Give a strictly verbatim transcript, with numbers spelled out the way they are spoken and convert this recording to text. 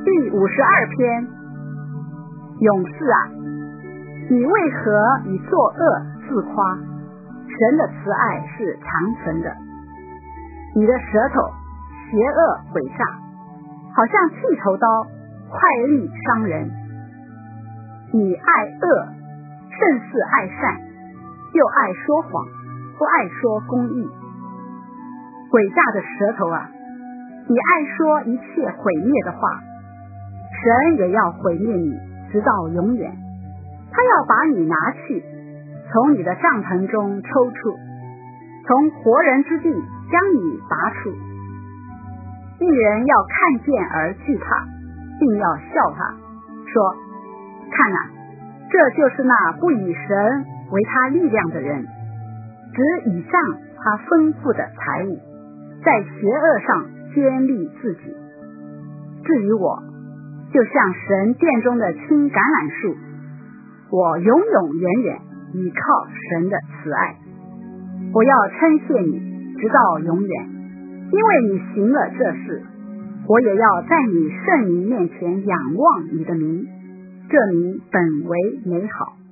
第五十二篇，勇士啊，你为何以作恶自夸？神的慈爱是长存的。你的舌头邪恶诡诈，好像剃头刀，快利伤人。你爱恶，胜似爱善，又爱说谎，不爱说公义。诡诈的舌头啊，你爱说一切毁灭的话，神也要毁灭你，直到永远。他要把你拿去，从你的帐篷中抽出，从活人之地将你拔出。一人要看见而惧怕，并要笑他，说：看哪，这就是那不以神为他力量的人，只倚仗他丰富的财物，在邪恶上坚立自己。至于我，就像神殿中的青橄榄树，我永永远远倚靠神的慈爱。我要称谢你，直到永远，因为你行了这事。我也要在你圣名面前仰望你的名，这名本为美好。